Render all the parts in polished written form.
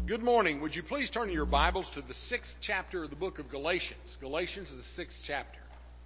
Good morning. Would you please turn your Bibles to the 6th chapter of the book of Galatians? Galatians is the 6th chapter.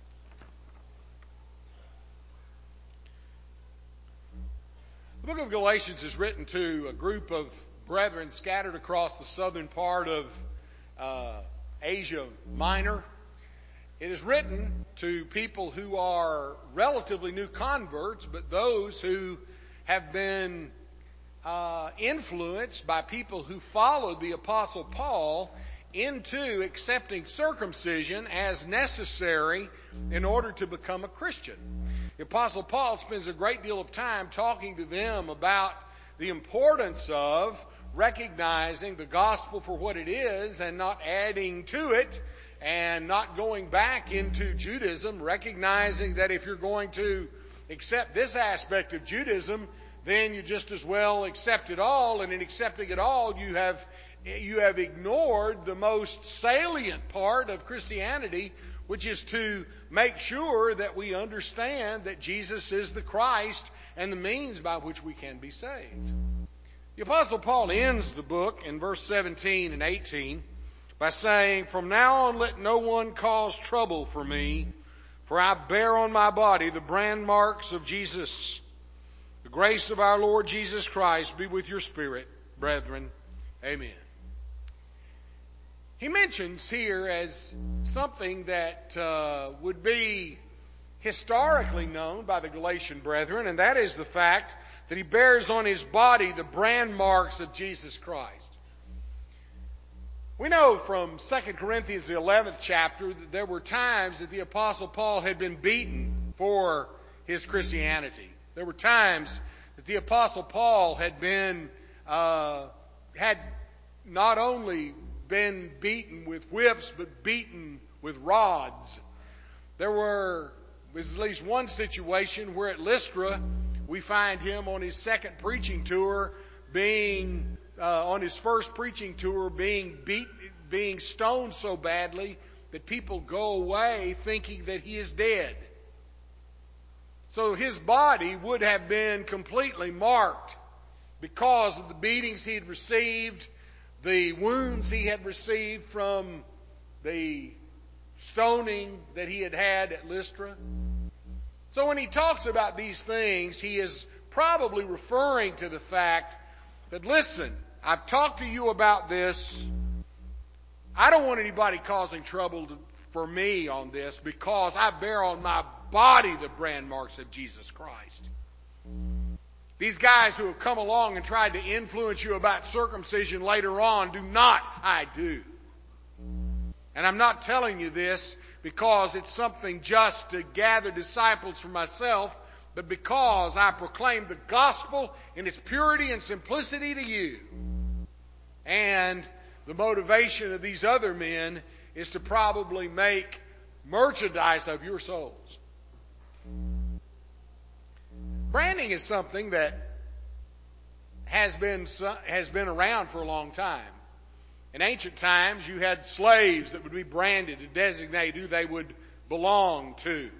The book of Galatians is written to a group of brethren scattered across the southern part of Asia Minor. It is written to people who are relatively new converts, but those who have been influenced by people who followed the Apostle Paul into accepting circumcision as necessary in order to become a Christian. The Apostle Paul spends a great deal of time talking to them about the importance of recognizing the gospel for what it is and not adding to it and not going back into Judaism, recognizing that if you're going to accept this aspect of Judaism, then you just as well accept it all, and in accepting it all, you have ignored the most salient part of Christianity, which is to make sure that we understand that Jesus is the Christ and the means by which we can be saved. The Apostle Paul ends the book in verse 17 and 18 by saying, "From now on let no one cause trouble for me, for I bear on my body the brand marks of Jesus. The grace of our Lord Jesus Christ be with your spirit, brethren. Amen." He mentions here as something that would be historically known by the Galatian brethren, and that is the fact that he bears on his body the brand marks of Jesus Christ. We know from 2 Corinthians, the 11th chapter, that there were times that the Apostle Paul had been beaten for his Christianity. There were times that the Apostle Paul had not only been beaten with whips, but beaten with rods. There was at least one situation where at Lystra, we find him on his second preaching tour being stoned so badly that people go away thinking that he is dead. So his body would have been completely marked because of the beatings he had received, the wounds he had received from the stoning that he had had at Lystra. So when he talks about these things, he is probably referring to the fact that, listen, I've talked to you about this. I don't want anybody causing trouble for me on this because I bear on my body the brand marks of Jesus Christ. These guys who have come along and tried to influence you about circumcision later on do not. I do. And I'm not telling you this because it's something just to gather disciples for myself, but because I proclaim the gospel in its purity and simplicity to you. And the motivation of these other men is to probably make merchandise of your souls. Branding is something that has been around for a long time. In ancient times, you had slaves that would be branded to designate who they would belong to.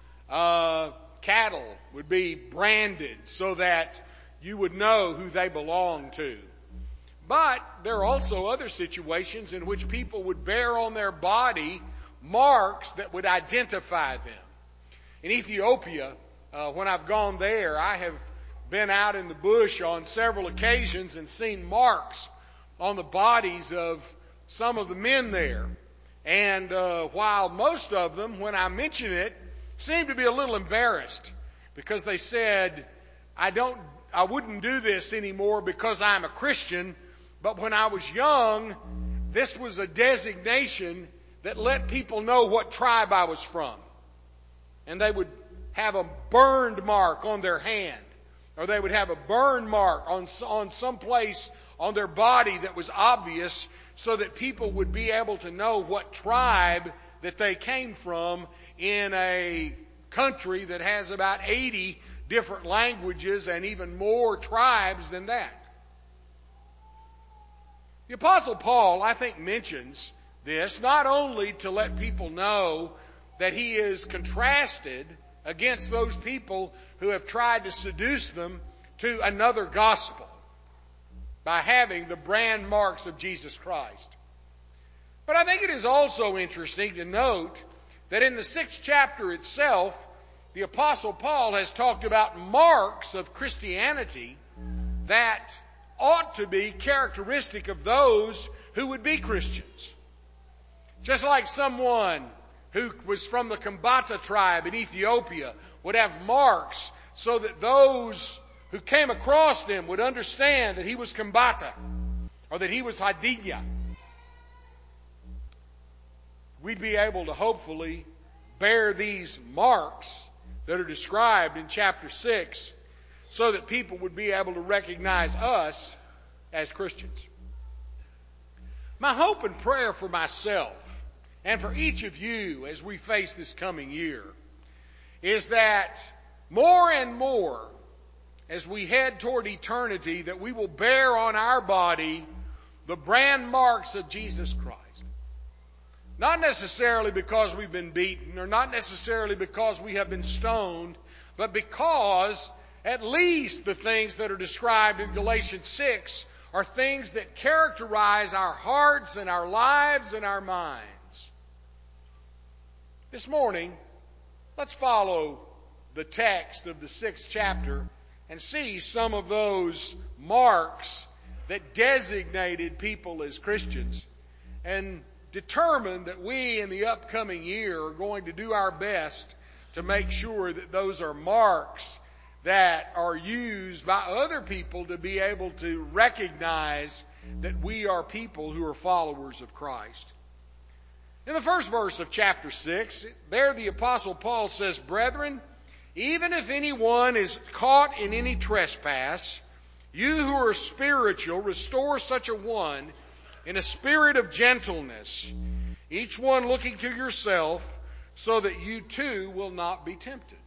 Cattle would be branded so that you would know who they belonged to. But there are also other situations in which people would bear on their body marks that would identify them. In Ethiopia, when I've gone there, I have been out in the bush on several occasions and seen marks on the bodies of some of the men there. And while most of them, when I mention it, seemed to be a little embarrassed because they said, I wouldn't do this anymore because I'm a Christian, but when I was young, this was a designation that let people know what tribe I was from. And they would have a burned mark on their hand, or they would have a burn mark on some place on their body that was obvious so that people would be able to know what tribe that they came from in a country that has about 80 different languages and even more tribes than that. The Apostle Paul, I think, mentions this not only to let people know that he is contrasted against those people who have tried to seduce them to another gospel. by having the brand marks of Jesus Christ. But I think it is also interesting to note that in the 6th chapter itself, the Apostle Paul has talked about marks of Christianity that ought to be characteristic of those who would be Christians. Just like someone who was from the Kambata tribe in Ethiopia would have marks so that those who came across them would understand that he was Kambata or that he was Hadiya. We'd be able to hopefully bear these marks that are described in chapter 6 so that people would be able to recognize us as Christians. My hope and prayer for myself and for each of you as we face this coming year is that more and more as we head toward eternity that we will bear on our body the brand marks of Jesus Christ. Not necessarily because we've been beaten or not necessarily because we have been stoned, but because at least the things that are described in Galatians 6 are things that characterize our hearts and our lives and our minds. This morning, let's follow the text of the 6th chapter and see some of those marks that designated people as Christians and determine that we in the upcoming year are going to do our best to make sure that those are marks that are used by other people to be able to recognize that we are people who are followers of Christ. In the first verse of chapter 6, there the Apostle Paul says, "Brethren, even if anyone is caught in any trespass, you who are spiritual, restore such a one in a spirit of gentleness, each one looking to yourself, so that you too will not be tempted."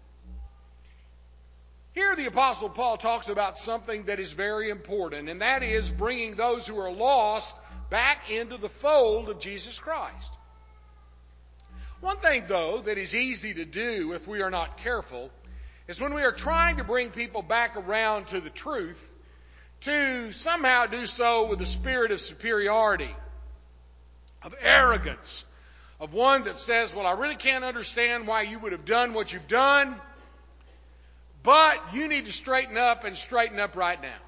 Here the Apostle Paul talks about something that is very important, and that is bringing those who are lost back into the fold of Jesus Christ. One thing, though, that is easy to do if we are not careful is when we are trying to bring people back around to the truth, to somehow do so with a spirit of superiority, of arrogance, of one that says, well, I really can't understand why you would have done what you've done, but you need to straighten up and straighten up right now.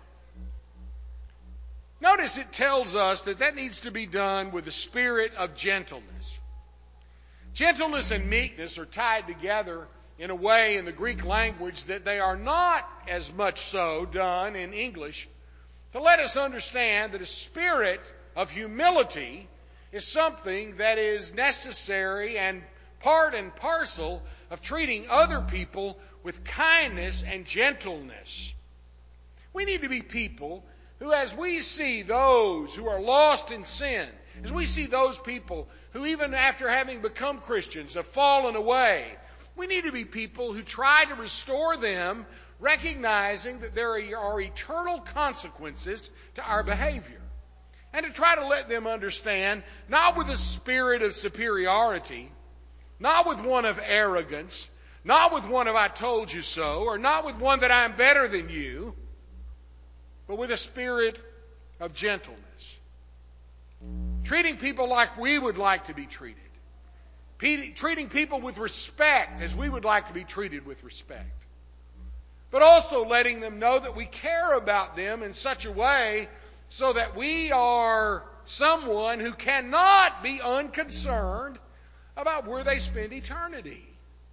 Notice it tells us that that needs to be done with a spirit of gentleness. Gentleness and meekness are tied together in a way in the Greek language that they are not as much so done in English, to let us understand that a spirit of humility is something that is necessary and part and parcel of treating other people with kindness and gentleness. We need to be people who, as we see those who are lost in sin, as we see those people who even after having become Christians have fallen away, we need to be people who try to restore them, recognizing that there are eternal consequences to our behavior. And to try to let them understand, not with a spirit of superiority, not with one of arrogance, not with one of I told you so, or not with one that I'm better than you, but with a spirit of gentleness. Treating people like we would like to be treated. Treating people with respect as we would like to be treated with respect. But also letting them know that we care about them in such a way so that we are someone who cannot be unconcerned about where they spend eternity.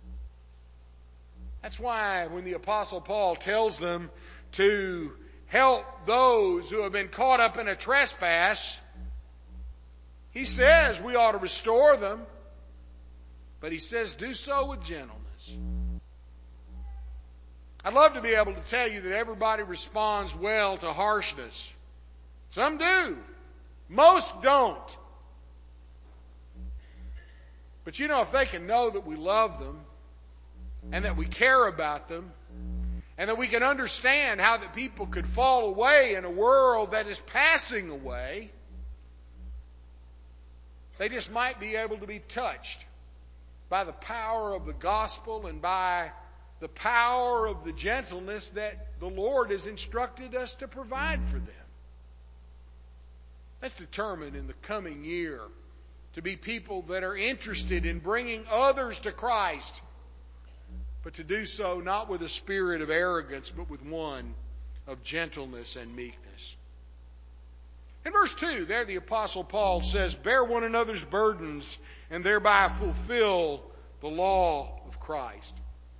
That's why when the Apostle Paul tells them to help those who have been caught up in a trespass, he says we ought to restore them, but he says do so with gentleness. I'd love to be able to tell you that everybody responds well to harshness. Some do. Most don't. But if they can know that we love them and that we care about them and that we can understand how that people could fall away in a world that is passing away, they just might be able to be touched by the power of the gospel and by the power of the gentleness that the Lord has instructed us to provide for them. Let's determine in the coming year to be people that are interested in bringing others to Christ, but to do so not with a spirit of arrogance, but with one of gentleness and meekness. In verse 2, there the Apostle Paul says, bear one another's burdens and thereby fulfill the law of Christ.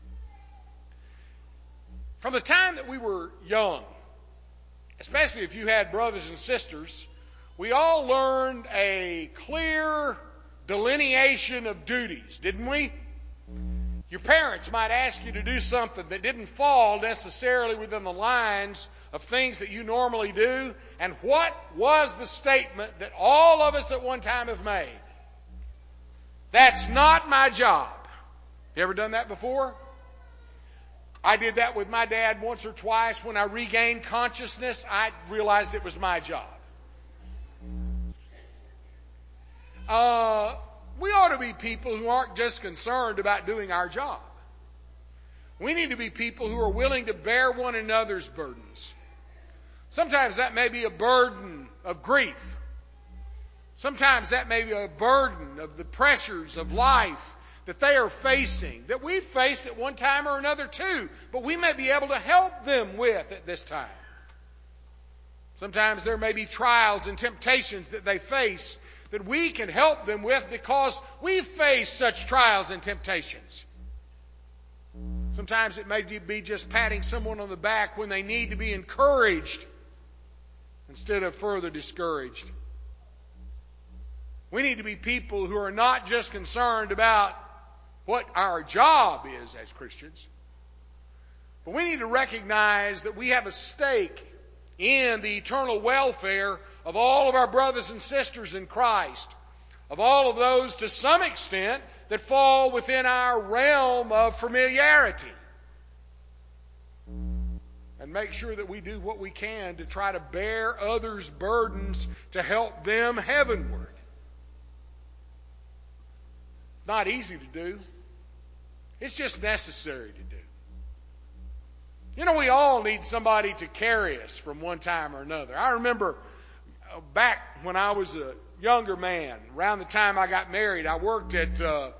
From the time that we were young, especially if you had brothers and sisters, we all learned a clear delineation of duties, didn't we? Your parents might ask you to do something that didn't fall necessarily within the lines of things that you normally do. And what was the statement that all of us at one time have made? That's not my job. You ever done that before? I did that with my dad once or twice. When I regained consciousness, I realized it was my job. We ought to be people who aren't just concerned about doing our job. We need to be people who are willing to bear one another's burdens. Sometimes that may be a burden of grief. Sometimes that may be a burden of the pressures of life that they are facing, that we've faced at one time or another too, but we may be able to help them with at this time. Sometimes there may be trials and temptations that they face that we can help them with because we face such trials and temptations. Sometimes it may be just patting someone on the back when they need to be encouraged instead of further discouraged. We need to be people who are not just concerned about what our job is as Christians, but we need to recognize that we have a stake in the eternal welfare of all of our brothers and sisters in Christ, of all of those to some extent that fall within our realm of familiarity. And make sure that we do what we can to try to bear others' burdens to help them heavenward. Not easy to do. It's just necessary to do. You know, we all need somebody to carry us from one time or another. I remember back when I was a younger man, around the time I got married, I worked at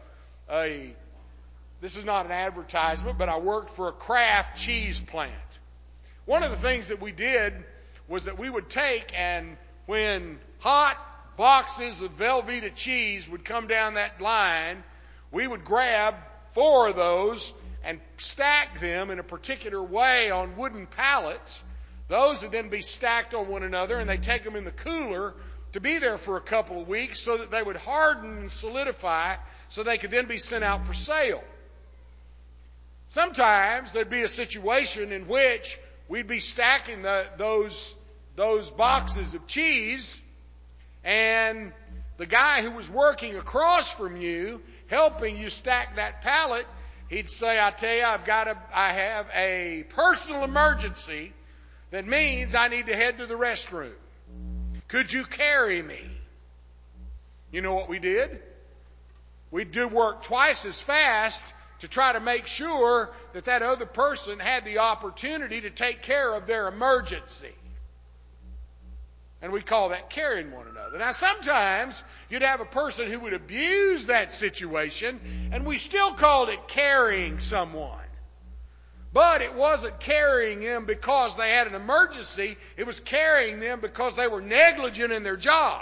this is not an advertisement, but I worked for a Kraft cheese plant. One of the things that we did was that we would take, and when hot boxes of Velveeta cheese would come down that line, we would grab 4 of those and stack them in a particular way on wooden pallets. Those would then be stacked on one another, and they'd take them in the cooler to be there for a couple of weeks so that they would harden and solidify so they could then be sent out for sale. Sometimes there'd be a situation in which we'd be stacking those boxes of cheese, and the guy who was working across from you, helping you stack that pallet, he'd say, I tell you, I have a personal emergency that means I need to head to the restroom. Could you carry me? You know what we did? We'd do work twice as fast to try to make sure that that other person had the opportunity to take care of their emergency. And we call that carrying one another. Now sometimes you'd have a person who would abuse that situation, and we still called it carrying someone. But it wasn't carrying them because they had an emergency. It was carrying them because they were negligent in their job.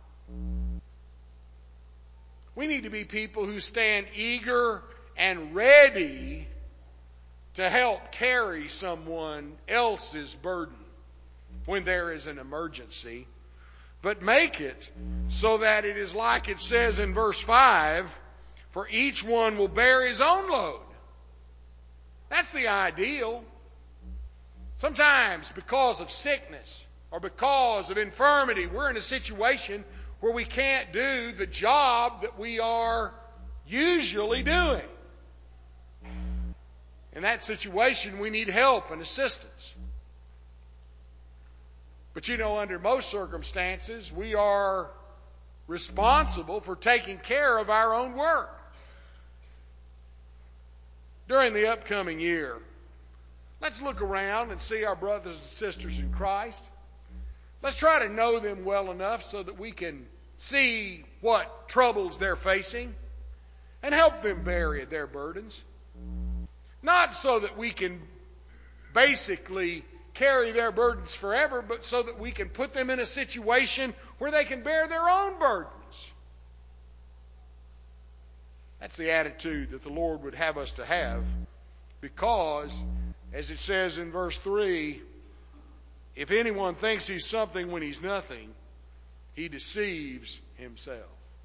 We need to be people who stand eager and ready to help carry someone else's burden when there is an emergency. But make it so that it is like it says in verse 5, for each one will bear his own load. That's the ideal. Sometimes because of sickness or because of infirmity, we're in a situation where we can't do the job that we are usually doing. In that situation, we need help and assistance. But you know, under most circumstances, we are responsible for taking care of our own work. During the upcoming year, let's look around and see our brothers and sisters in Christ. Let's try to know them well enough so that we can see what troubles they're facing and help them bear their burdens. Not so that we can basically carry their burdens forever, but so that we can put them in a situation where they can bear their own burdens. That's the attitude that the Lord would have us to have, because, as it says in verse 3, if anyone thinks he's something when he's nothing, he deceives himself.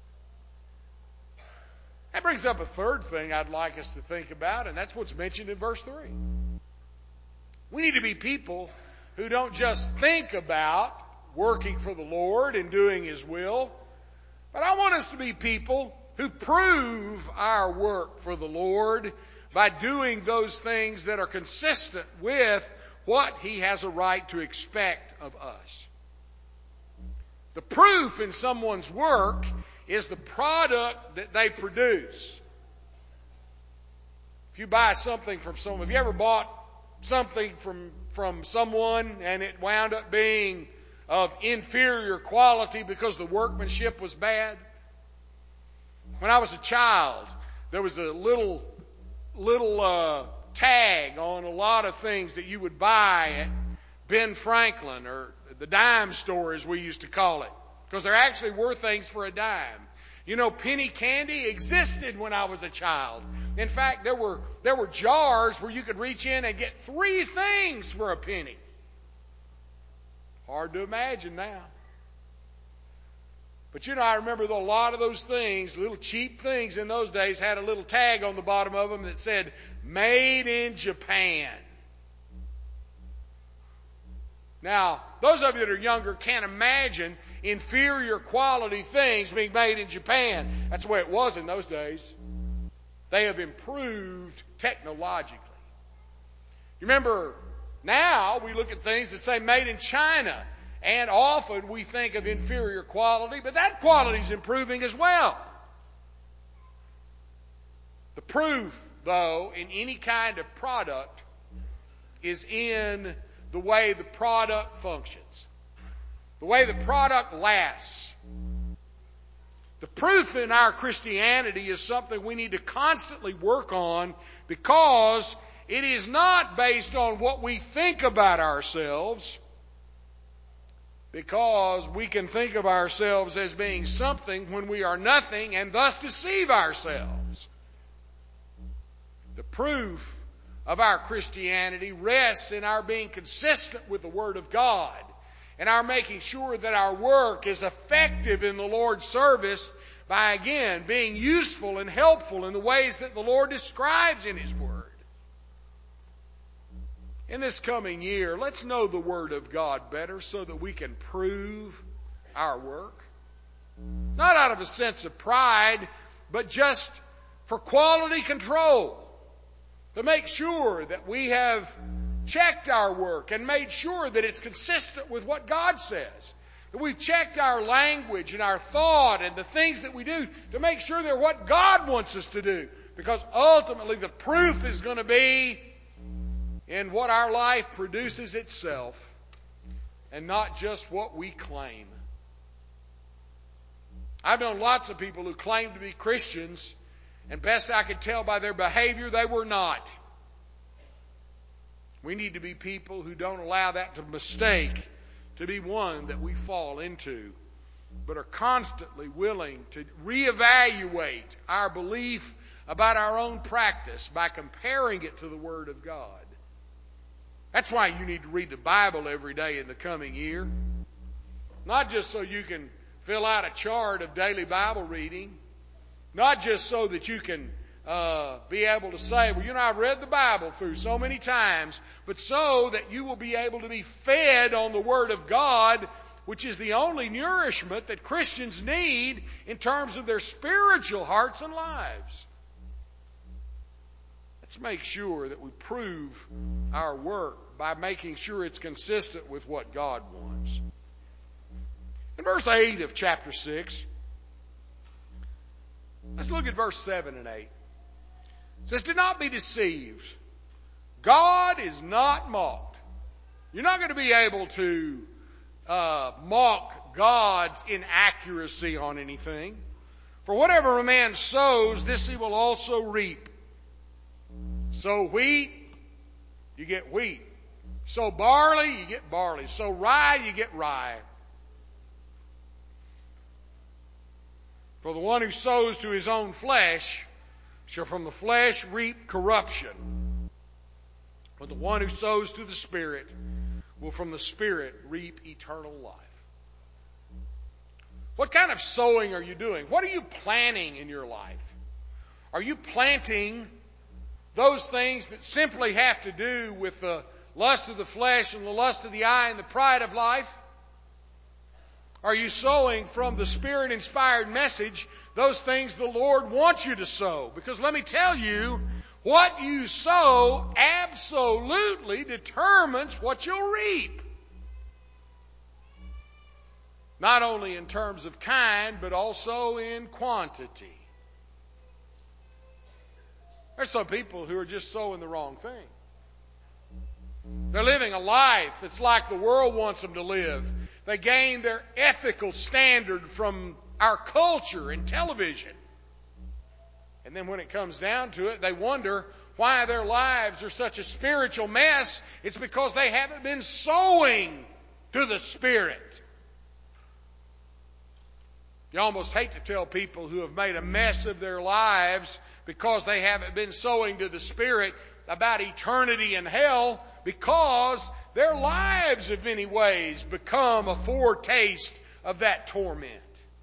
That brings up a third thing I'd like us to think about, and that's what's mentioned in verse 3. We need to be people who don't just think about working for the Lord and doing His will, but I want us to be people who prove our work for the Lord by doing those things that are consistent with what He has a right to expect of us. The proof in someone's work is the product that they produce. If you buy something from someone, have you ever bought something from someone and it wound up being of inferior quality because the workmanship was bad? When I was a child, there was a little tag on a lot of things that you would buy at Ben Franklin, or the dime store as we used to call it, because there actually were things for a dime. You know, penny candy existed when I was a child. In fact, there were jars where you could reach in and get 3 things for a penny. Hard to imagine now. But you know, I remember a lot of those things, little cheap things in those days, had a little tag on the bottom of them that said, "Made in Japan." Now, those of you that are younger can't imagine inferior quality things being made in Japan. That's the way it was in those days. They have improved technologically. You remember, now we look at things that say made in China, and often we think of inferior quality, but that quality is improving as well. The proof, though, in any kind of product is in the way the product functions, the way the product lasts. The proof in our Christianity is something we need to constantly work on, because it is not based on what we think about ourselves, because we can think of ourselves as being something when we are nothing and thus deceive ourselves. The proof of our Christianity rests in our being consistent with the Word of God, and our making sure that our work is effective in the Lord's service by, again, being useful and helpful in the ways that the Lord describes in His Word. In this coming year, let's know the Word of God better so that we can prove our work. Not out of a sense of pride, but just for quality control. To make sure that we have checked our work and made sure that it's consistent with what God says. That we've checked our language and our thought and the things that we do to make sure they're what God wants us to do. Because ultimately the proof is going to be in what our life produces itself, and not just what we claim. I've known lots of people who claim to be Christians, and best I could tell by their behavior, they were not. We need to be people who don't allow that to mistake to be one that we fall into, but are constantly willing to reevaluate our belief about our own practice by comparing it to the Word of God. That's why you need to read the Bible every day in the coming year. Not just so you can fill out a chart of daily Bible reading. Not just so that you can be able to say, well, you know, I've read the Bible through so many times, but so that you will be able to be fed on the Word of God, which is the only nourishment that Christians need in terms of their spiritual hearts and lives. Let's make sure that we prove our work by making sure it's consistent with what God wants. In verse 8 of chapter 6, let's look at verse 7 and 8. It says, do not be deceived. God is not mocked. You're not going to be able to mock God's inaccuracy on anything. For whatever a man sows, this he will also reap. Sow wheat, you get wheat. Sow barley, you get barley. Sow rye, you get rye. For the one who sows to his own flesh shall from the flesh reap corruption. But the one who sows to the Spirit will from the Spirit reap eternal life. What kind of sowing are you doing? What are you planting in your life? Are you planting those things that simply have to do with the lust of the flesh and the lust of the eye and the pride of life? Are you sowing from the Spirit-inspired message those things the Lord wants you to sow? Because let me tell you, what you sow absolutely determines what you'll reap. Not only in terms of kind, but also in quantity. There's some people who are just sowing the wrong thing. They're living a life that's like the world wants them to live. They gain their ethical standard from our culture and television. And then when it comes down to it, they wonder why their lives are such a spiritual mess. It's because they haven't been sowing to the Spirit. You almost hate to tell people who have made a mess of their lives because they haven't been sowing to the Spirit about eternity in hell, because their lives have in many ways become a foretaste of that torment.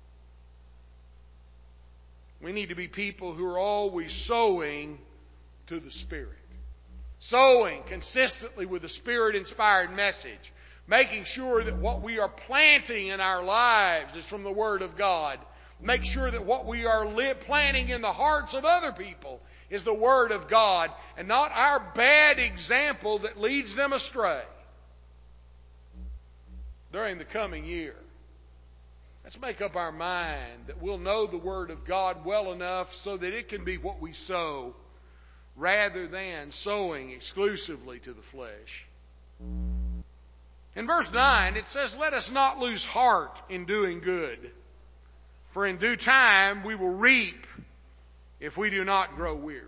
We need to be people who are always sowing to the Spirit. Sowing consistently with the Spirit-inspired message. Making sure that what we are planting in our lives is from the Word of God. Make sure that what we are planting in the hearts of other people is the Word of God and not our bad example that leads them astray. During the coming year, let's make up our mind that we'll know the Word of God well enough so that it can be what we sow rather than sowing exclusively to the flesh. In verse 9, it says, "Let us not lose heart in doing good, for in due time we will reap if we do not grow weary."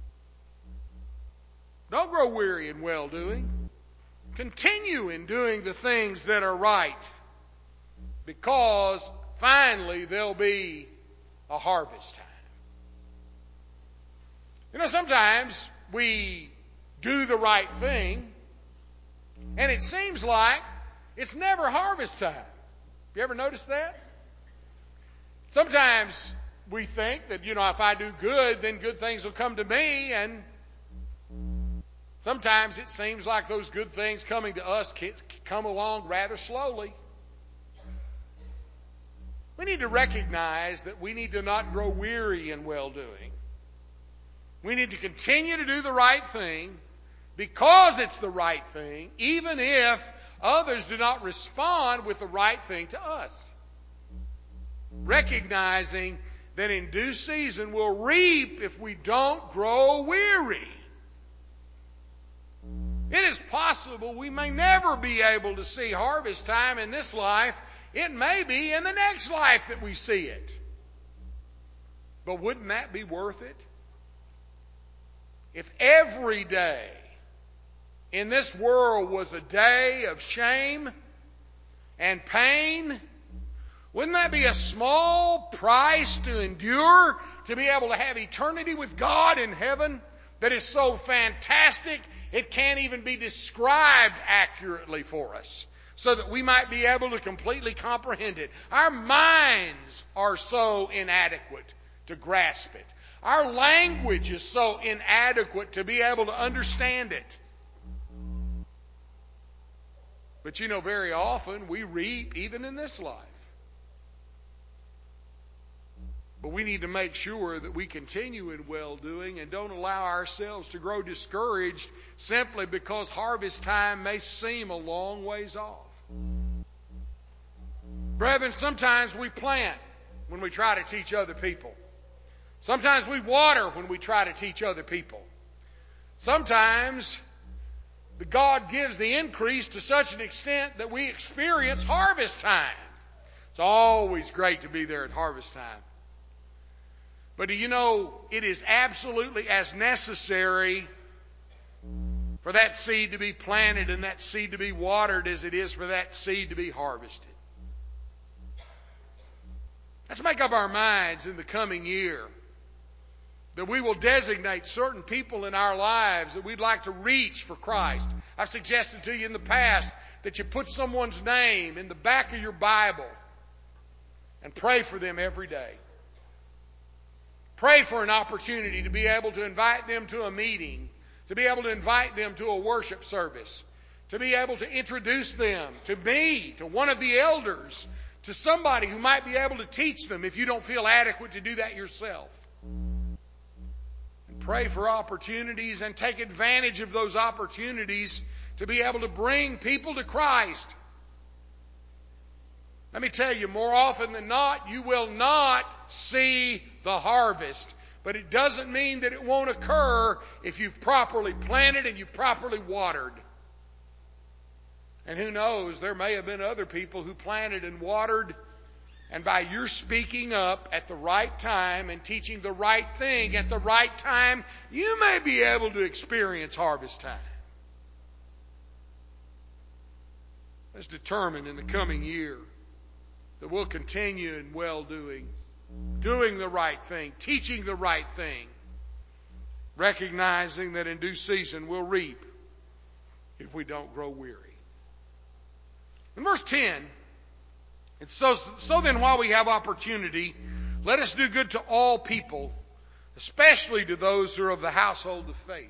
Don't grow weary in well-doing. Continue in doing the things that are right, because finally there'll be a harvest time. You know, sometimes we do the right thing, and it seems like it's never harvest time. Have you ever noticed that? Sometimes we think that, if I do good, then good things will come to me, and sometimes it seems like those good things coming to us come along rather slowly. We need to recognize that we need to not grow weary in well-doing. We need to continue to do the right thing because it's the right thing, even if others do not respond with the right thing to us. Recognizing that in due season we'll reap if we don't grow weary. It is possible we may never be able to see harvest time in this life. It may be in the next life that we see it. But wouldn't that be worth it? If every day in this world was a day of shame and pain, wouldn't that be a small price to endure to be able to have eternity with God in heaven that is so fantastic it can't even be described accurately for us, so that we might be able to completely comprehend it? Our minds are so inadequate to grasp it. Our language is so inadequate to be able to understand it. But very often we reap even in this life. But we need to make sure that we continue in well-doing and don't allow ourselves to grow discouraged simply because harvest time may seem a long ways off. Brethren, sometimes we plant when we try to teach other people. Sometimes we water when we try to teach other people. Sometimes But God gives the increase to such an extent that we experience harvest time. It's always great to be there at harvest time. But do you know, it is absolutely as necessary for that seed to be planted and that seed to be watered as it is for that seed to be harvested. Let's make up our minds in the coming year that we will designate certain people in our lives that we'd like to reach for Christ. I've suggested to you in the past that you put someone's name in the back of your Bible and pray for them every day. Pray for an opportunity to be able to invite them to a meeting, to be able to invite them to a worship service, to be able to introduce them to me, to one of the elders, to somebody who might be able to teach them if you don't feel adequate to do that yourself. And pray for opportunities and take advantage of those opportunities to be able to bring people to Christ. Let me tell you, more often than not, you will not see the harvest. But it doesn't mean that it won't occur if you've properly planted and you've properly watered. And who knows, there may have been other people who planted and watered, and by your speaking up at the right time and teaching the right thing at the right time, you may be able to experience harvest time. Let's determine in the coming year that we'll continue in well-doing, doing the right thing, teaching the right thing, recognizing that in due season we'll reap if we don't grow weary. In verse 10, it's so then while we have opportunity, let us do good to all people, especially to those who are of the household of faith.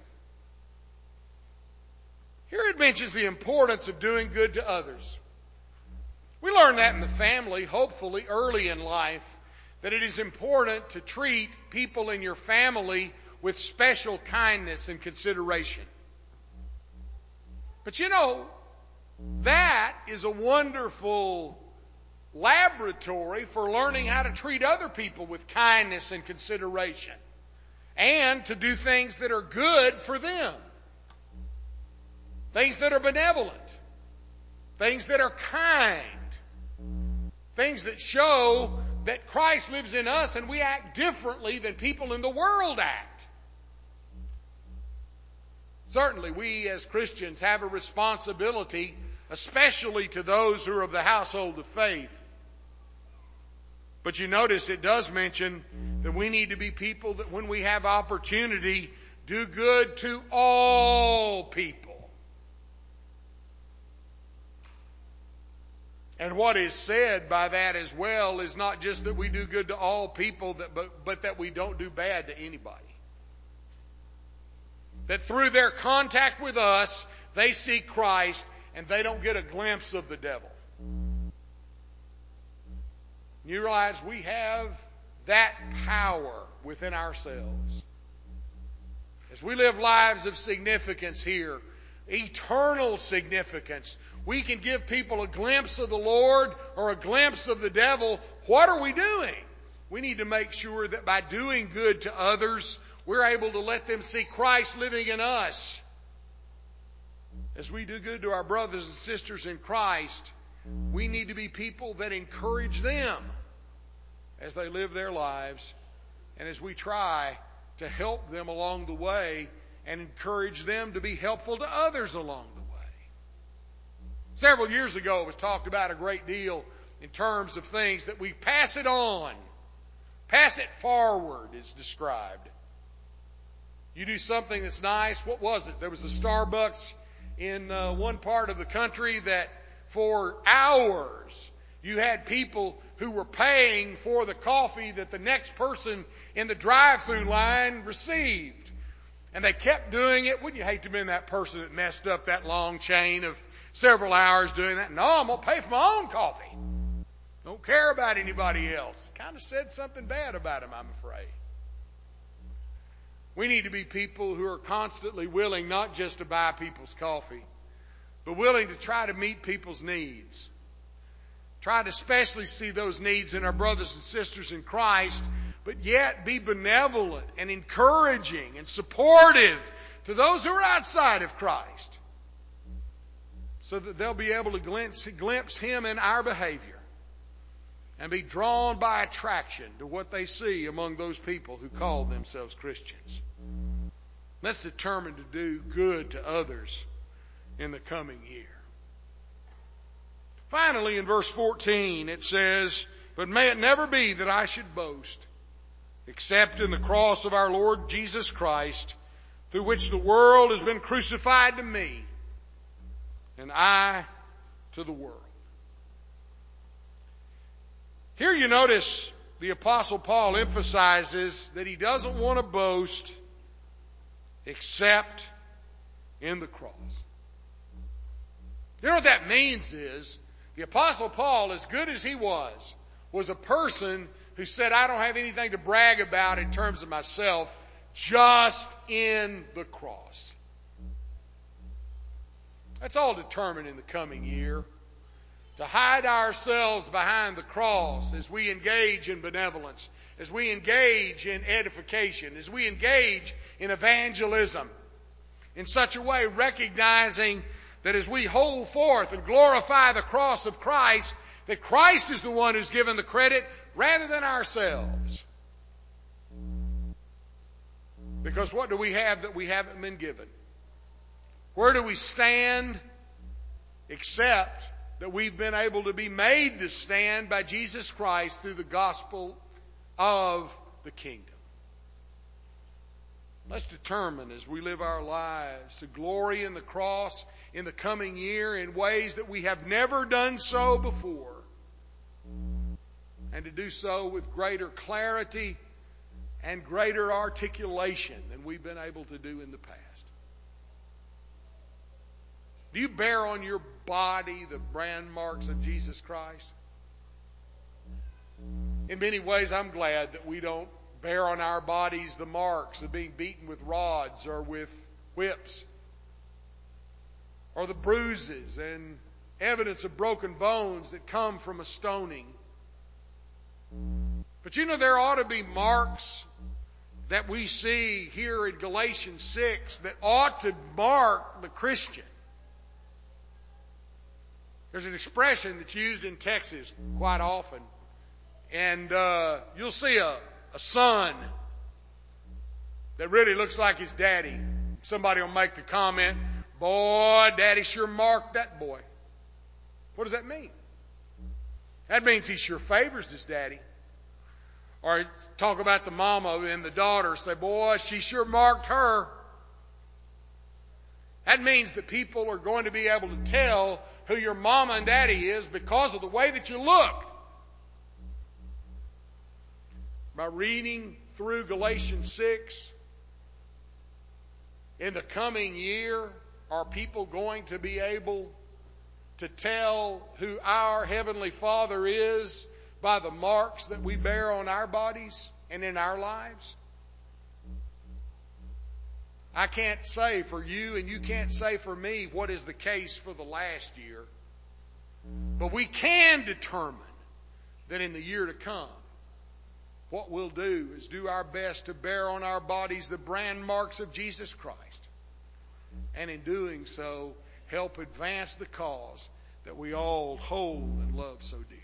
Here it mentions the importance of doing good to others. We learn that in the family, hopefully early in life, that it is important to treat people in your family with special kindness and consideration. But you know, that is a wonderful laboratory for learning how to treat other people with kindness and consideration, and to do things that are good for them. Things that are benevolent. Things that are kind. Things that show that Christ lives in us and we act differently than people in the world act. Certainly we as Christians have a responsibility, especially to those who are of the household of faith. But you notice it does mention that we need to be people that when we have opportunity, do good to all people. And what is said by that as well is not just that we do good to all people, but that we don't do bad to anybody. That through their contact with us, they see Christ and they don't get a glimpse of the devil. You realize we have that power within ourselves. As we live lives of significance here, eternal significance, we can give people a glimpse of the Lord or a glimpse of the devil. What are we doing? We need to make sure that by doing good to others, we're able to let them see Christ living in us. As we do good to our brothers and sisters in Christ, we need to be people that encourage them as they live their lives, and as we try to help them along the way and encourage them to be helpful to others along the way. Several years ago, it was talked about a great deal in terms of things that we pass it on. Pass it forward is described. You do something that's nice. What was it? There was a Starbucks in one part of the country that for hours you had people who were paying for the coffee that the next person in the drive-through line received. And they kept doing it. Wouldn't you hate to have been that person that messed up that long chain of several hours doing that? No, I'm going to pay for my own coffee. Don't care about anybody else. Kind of said something bad about him, I'm afraid. We need to be people who are constantly willing not just to buy people's coffee, but willing to try to meet people's needs. Try to especially see those needs in our brothers and sisters in Christ, but yet be benevolent and encouraging and supportive to those who are outside of Christ. so that they'll be able to glimpse Him in our behavior and be drawn by attraction to what they see among those people who call themselves Christians. Let's determine to do good to others in the coming year. Finally, in verse 14, it says, "But may it never be that I should boast, except in the cross of our Lord Jesus Christ, through which the world has been crucified to me, and I to the world." Here you notice the Apostle Paul emphasizes that he doesn't want to boast except in the cross. You know what that means is, the Apostle Paul, as good as he was a person who said, I don't have anything to brag about in terms of myself, just in the cross. That's all determined in the coming year. To hide ourselves behind the cross as we engage in benevolence, as we engage in edification, as we engage in evangelism, in such a way recognizing that as we hold forth and glorify the cross of Christ, that Christ is the one who's given the credit rather than ourselves. Because what do we have that we haven't been given? Where do we stand except that we've been able to be made to stand by Jesus Christ through the gospel of the kingdom? Let's determine as we live our lives to glory in the cross in the coming year in ways that we have never done so before, and to do so with greater clarity and greater articulation than we've been able to do in the past. Do you bear on your body the brand marks of Jesus Christ? In many ways, I'm glad that we don't bear on our bodies the marks of being beaten with rods or with whips, or the bruises and evidence of broken bones that come from a stoning. But you know, there ought to be marks that we see here in Galatians 6 that ought to mark the Christian. There's an expression that's used in Texas quite often, and you'll see a son that really looks like his daddy. Somebody will make the comment, "Boy, Daddy sure marked that boy." What does that mean? That means he sure favors his daddy. Or talk about the mama and the daughter, say, "Boy, she sure marked her." That means that people are going to be able to tell who your mama and daddy is because of the way that you look. By reading through Galatians 6, in the coming year, are people going to be able to tell who our Heavenly Father is by the marks that we bear on our bodies and in our lives? I can't say for you, and you can't say for me, what is the case for the last year. But we can determine that in the year to come, what we'll do is do our best to bear on our bodies the brand marks of Jesus Christ. And in doing so, help advance the cause that we all hold and love so dear.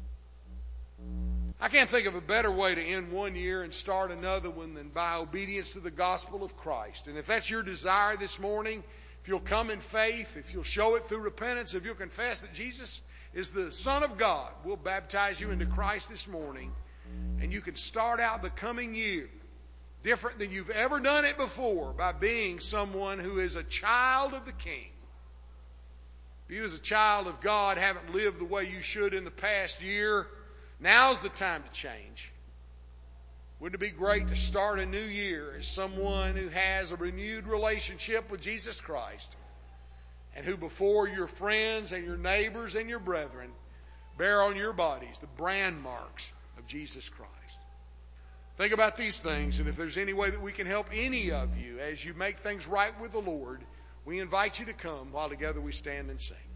I can't think of a better way to end one year and start another one than by obedience to the gospel of Christ. And if that's your desire this morning, if you'll come in faith, if you'll show it through repentance, if you'll confess that Jesus is the Son of God, we'll baptize you into Christ this morning. And you can start out the coming year different than you've ever done it before by being someone who is a child of the King. If you as a child of God haven't lived the way you should in the past year, now's the time to change. Wouldn't it be great to start a new year as someone who has a renewed relationship with Jesus Christ, and who before your friends and your neighbors and your brethren bear on your bodies the brand marks of Jesus Christ? Think about these things, and if there's any way that we can help any of you as you make things right with the Lord, we invite you to come while together we stand and sing.